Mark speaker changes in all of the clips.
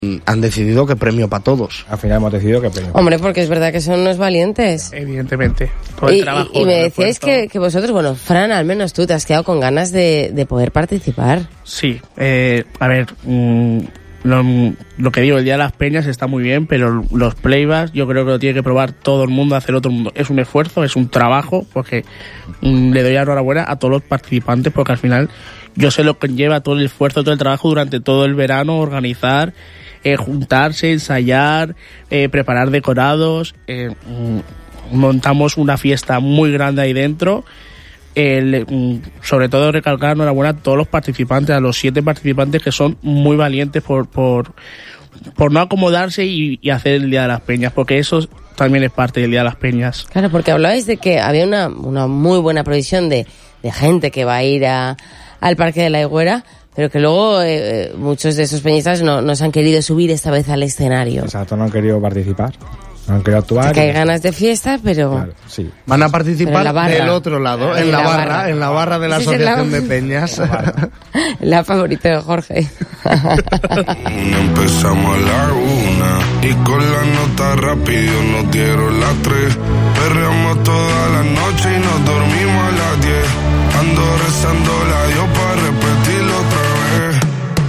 Speaker 1: han decidido que premio para todos.
Speaker 2: Al final hemos decidido que premio.
Speaker 3: Hombre, porque es verdad que son unos valientes.
Speaker 4: Evidentemente. Todo el trabajo.
Speaker 3: Y me decíais que vosotros, bueno, Fran, al menos tú te has quedado con ganas de poder participar.
Speaker 4: Sí. A ver, lo que digo, el Día de las Peñas está muy bien, pero los playbacks yo creo que lo tiene que probar todo el mundo, hacer otro mundo. Es un esfuerzo, es un trabajo, porque le doy enhorabuena a todos los participantes, porque al final yo sé lo que lleva todo el esfuerzo, todo el trabajo durante todo el verano, organizar, juntarse, ensayar, preparar decorados, montamos una fiesta muy grande ahí dentro. Sobre todo recalcar enhorabuena a todos los participantes, a los 7 participantes que son muy valientes por no acomodarse y hacer el Día de las Peñas, porque eso también es parte del Día de las Peñas.
Speaker 3: Claro, porque hablabais de que había una muy buena provisión de gente que va a ir al Parque de la Higuera, pero que luego muchos de esos peñistas no se han querido subir esta vez al escenario.
Speaker 2: Exacto, no han querido participar. No han querido actuar.
Speaker 3: Es que hay ganas de fiesta, pero...
Speaker 2: Claro, sí.
Speaker 1: Van a participar del otro lado, en la barra de la Asociación de Peñas.
Speaker 3: La favorita de Jorge.
Speaker 5: Empezamos a la 1 y con la nota rápido nos dieron las 3. Perreamos toda la noche y nos dormimos a las 10. Ando rezando la Dios para repetirlo otra vez.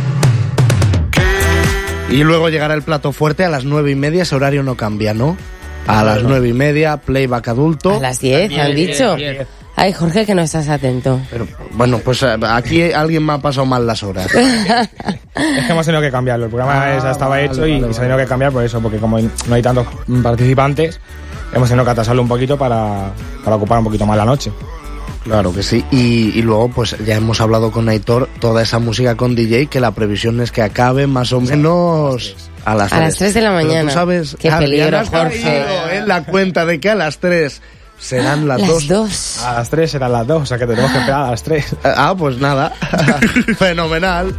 Speaker 1: Y luego llegará el plato fuerte a las 9:30, ese horario no cambia, ¿no? A las 9:30, playback adulto.
Speaker 3: A las 10, han dicho. 10. Ay, Jorge, que no estás atento.
Speaker 1: Pero, bueno, pues aquí alguien me ha pasado mal las horas.
Speaker 2: Es que hemos tenido que cambiarlo. El programa ya estaba hecho y se ha tenido que cambiar por eso, porque como no hay tantos participantes, hemos tenido que atrasarlo un poquito para ocupar un poquito más la noche.
Speaker 1: Claro que sí, y luego pues ya hemos hablado con Aitor, toda esa música con DJ, que la previsión es que acabe más o menos a las 3.
Speaker 3: A las 3 de la mañana.
Speaker 1: Pero tú sabes,
Speaker 3: qué peligro, Jorge.
Speaker 1: En la cuenta de que a las 3 serán las 2.
Speaker 2: A las 3 serán las 2, o sea que tenemos que esperar a las 3.
Speaker 1: Pues nada, fenomenal.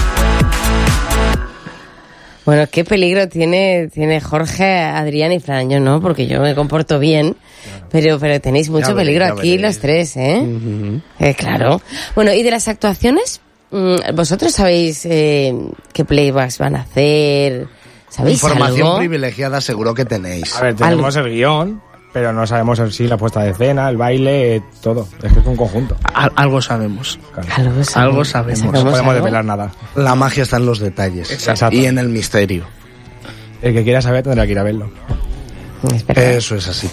Speaker 3: Bueno, qué peligro tiene Jorge, Adrián y Fran. Yo no, porque yo me comporto bien, pero tenéis mucho peligro aquí los 3, ¿eh? Uh-huh. Claro. Bueno, ¿y de las actuaciones? ¿Vosotros sabéis qué playbacks van a hacer? ¿Sabéis
Speaker 1: información
Speaker 3: algo?
Speaker 1: Privilegiada seguro que tenéis.
Speaker 2: A ver, tenemos el guión, pero no sabemos en sí la puesta de escena, el baile, todo. Es que es un conjunto.
Speaker 4: Algo sabemos.
Speaker 2: Claro.
Speaker 4: Algo sabemos.
Speaker 2: No podemos desvelar nada.
Speaker 1: La magia está en los detalles.
Speaker 2: Exacto.
Speaker 1: Y en el misterio.
Speaker 2: El que quiera saber tendrá que ir a verlo.
Speaker 1: Eso es así.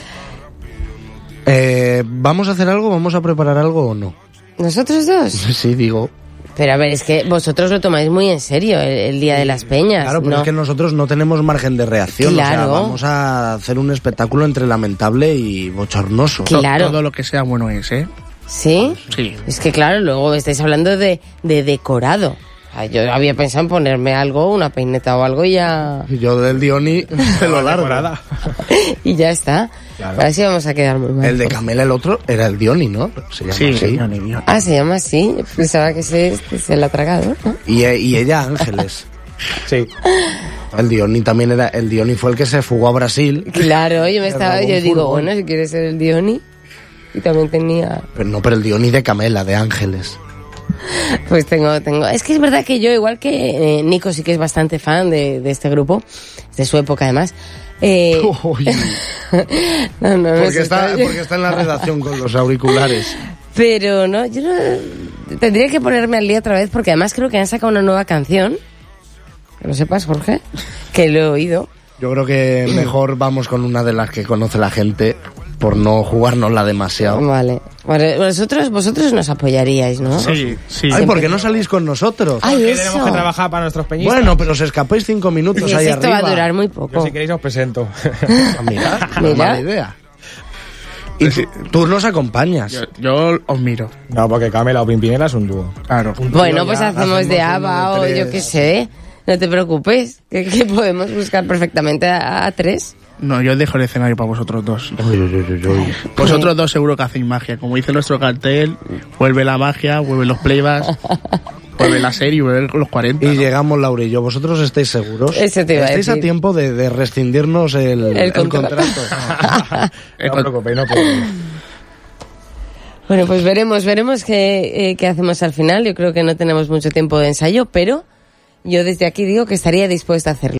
Speaker 1: ¿Vamos a hacer algo? ¿Vamos a preparar algo o no?
Speaker 3: ¿Nosotros dos?
Speaker 1: Sí, digo.
Speaker 3: Pero a ver, es que vosotros lo tomáis muy en serio, el Día de las Peñas.
Speaker 1: Claro, pero
Speaker 3: ¿no?
Speaker 1: es que nosotros no tenemos margen de reacción.
Speaker 3: Claro.
Speaker 1: O sea, vamos a hacer un espectáculo entre lamentable y bochornoso.
Speaker 3: Claro.
Speaker 4: Todo lo que sea bueno es, ¿eh?
Speaker 3: ¿Sí?
Speaker 4: Sí.
Speaker 3: Es que claro, luego estáis hablando de decorado. Yo había pensado en ponerme algo, una peineta o algo y ya...
Speaker 1: Yo del Dioni pelo largo.
Speaker 3: Y ya está. Claro. Ahora sí vamos a quedar muy mal.
Speaker 1: El de Camela, el otro, era el Dioni, ¿no? Se llama así.
Speaker 4: Dioni.
Speaker 3: Ah, se llama así. Pensaba que se la ha tragado, ¿no?
Speaker 1: Y ella Ángeles.
Speaker 2: Sí.
Speaker 1: El Dioni también era... El Dioni fue el que se fugó a Brasil.
Speaker 3: Claro, yo digo, bueno, si quieres ser el Dioni. Y también tenía...
Speaker 1: Pero el Dioni de Camela, de Ángeles.
Speaker 3: Pues tengo. Es que es verdad que yo, igual que Nico, sí que es bastante fan de este grupo, de su época además.
Speaker 1: No, porque está en la redacción con los auriculares.
Speaker 3: Pero no, yo no tendría que ponerme al día otra vez, porque además creo que han sacado una nueva canción. Que lo sepas, Jorge, que lo he oído.
Speaker 1: Yo creo que mejor vamos con una de las que conoce la gente, por no jugárnosla demasiado.
Speaker 3: Vale. Vosotros nos apoyaríais, ¿no?
Speaker 4: Sí.
Speaker 1: Ay, ¿por qué no salís con nosotros?
Speaker 3: Ay,
Speaker 2: porque
Speaker 3: eso.
Speaker 2: tenemos que trabajar para nuestros peñistas.
Speaker 1: Bueno, pero os escapáis 5 minutos ahí
Speaker 3: esto
Speaker 1: arriba.
Speaker 3: va a durar muy poco.
Speaker 2: Yo, si queréis os presento.
Speaker 1: Mira, mala idea. Y tú nos acompañas.
Speaker 4: Yo os miro.
Speaker 2: No, porque Camela o Pimpinela es un dúo.
Speaker 4: Claro.
Speaker 3: Bueno, pues hacemos de ABBA o yo qué sé. No te preocupes, que podemos buscar perfectamente a 3.
Speaker 4: No, yo dejo el escenario para vosotros dos. Vosotros dos seguro que hacéis magia. Como dice nuestro cartel, vuelve la magia, vuelven los playbacks, vuelve la serie, vuelven los 40.
Speaker 1: Y
Speaker 4: ¿no?
Speaker 1: llegamos Laura y yo. ¿Vosotros estáis seguros?
Speaker 3: Eso te iba a
Speaker 1: ¿Estáis
Speaker 3: decir.
Speaker 1: a tiempo de rescindirnos el contrato?
Speaker 2: No os preocupéis, no puedo.
Speaker 3: Bueno, pues veremos qué hacemos al final. Yo creo que no tenemos mucho tiempo de ensayo, pero yo desde aquí digo que estaría dispuesta a hacerlo.